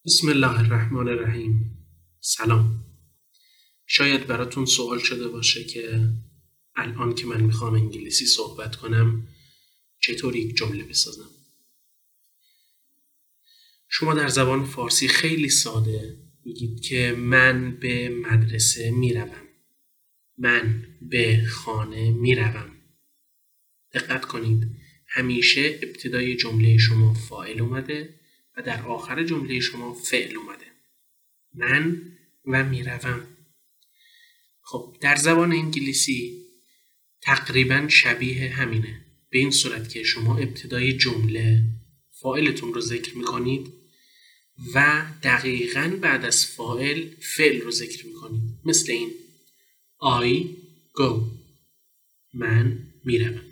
بسم الله الرحمن الرحیم. سلام. شاید براتون سوال شده باشه که الان که من میخوام انگلیسی صحبت کنم چطور یک جمله بسازم. شما در زبان فارسی خیلی ساده میگید که من به مدرسه میروم، من به خانه میروم. دقت کنید، همیشه ابتدای جمله شما فاعل اومده و در آخر جمله شما فعل اومده. من و میروم. خب در زبان انگلیسی تقریبا شبیه همینه، به این صورت که شما ابتدای جمله فاعلتون رو ذکر میکنید و دقیقاً بعد از فاعل فعل رو ذکر میکنید. مثل این I go، من میروم.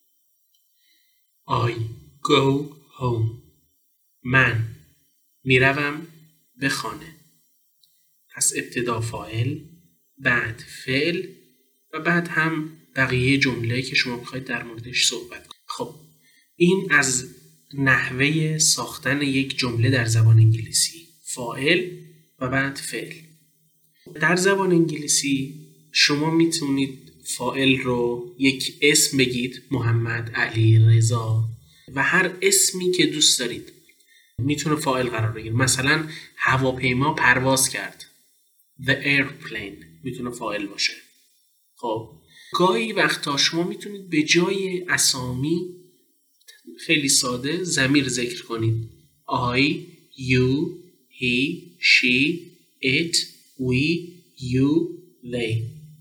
I go home، من میروم به خانه. پس ابتدا فاعل، بعد فعل و بعد هم بقیه جمله که شما بخواید در موردش صحبت کنید. خب این از نحوه ساختن یک جمله در زبان انگلیسی، فاعل و بعد فعل. در زبان انگلیسی شما میتونید فاعل رو یک اسم بگید، محمد، علی، رضا و هر اسمی که دوست دارید میتونه فاعل قرار بگیره. مثلا هواپیما پرواز کرد، the airplane میتونه فاعل باشه. خب گاهی وقتا شما میتونید به جای اسامی خیلی ساده ضمیر ذکر کنید. I, you, he, she, it, we, you, they.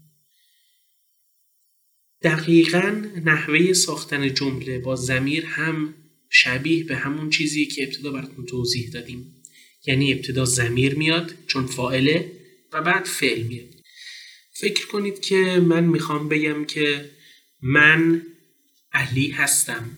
دقیقاً نحوه ساختن جمله با ضمیر هم شبیه به همون چیزی که ابتدا براتون توضیح دادیم. یعنی ابتدا ضمیر میاد چون فاعله و بعد فعل میاد. فکر کنید که من میخوام بگم که من علی هستم.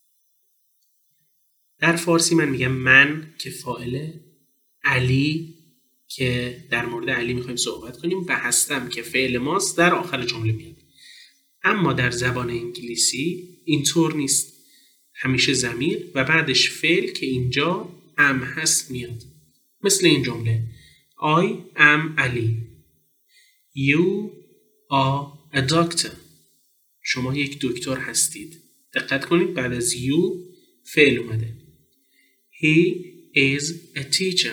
در فارسی من میگم من که فاعله، علی که در مورد علی میخوایم صحبت کنیم و هستم که فعل ماست در آخر جمله میاد. اما در زبان انگلیسی اینطور نیست. همیشه ضمیر و بعدش فعل که اینجا ام هست میاد. مثل این جمله I am Ali. You are a doctor. شما یک دکتر هستید. دقت کنید بعد از you فعل اومده. He is a teacher.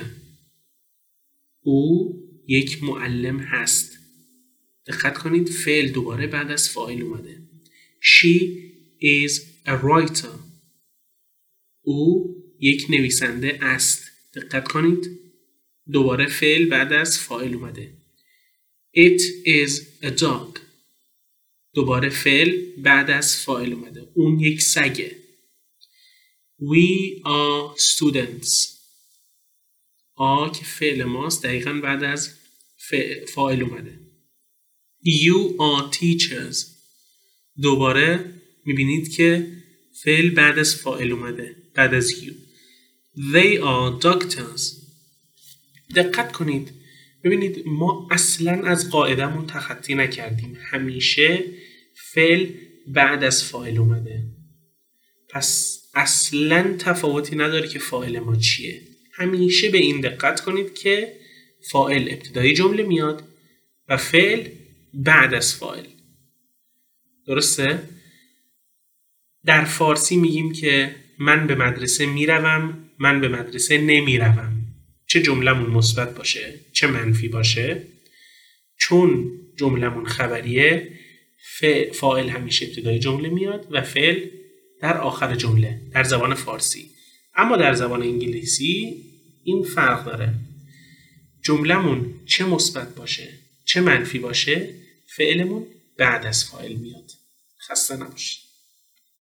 او یک معلم هست. دقت کنید فعل دوباره بعد از فاعل اومده. She is a writer. او یک نویسنده است. دقت کنید دوباره فعل بعد از فاعل اومده. It is a dog. دوباره فعل بعد از فاعل اومده. اون یک سگه. We are students. که فعل ماست دقیقاً بعد از فاعل اومده. You are teachers. دوباره میبینید که فعل بعد از فاعل اومده بعد از you. They are doctors. دقت کنید ببینید ما اصلا از قاعدهمون تخطی نکردیم. همیشه فعل بعد از فاعل اومده. پس اصلا تفاوتی نداره که فاعل ما چیه. همیشه به این دقت کنید که فاعل ابتدای جمله میاد و فعل بعد از فاعل. درسته؟ در فارسی میگیم که من به مدرسه میروم، من به مدرسه نمیروم. چه جمله‌مون مثبت باشه چه منفی باشه، چون جمله‌مون خبریه فاعل همیشه ابتدای جمله میاد و فعل در آخر جمله در زبان فارسی. اما در زبان انگلیسی این فرق داره. جمله‌مون چه مثبت باشه چه منفی باشه فعلمون بعد از فاعل میاد. خسته نباشید.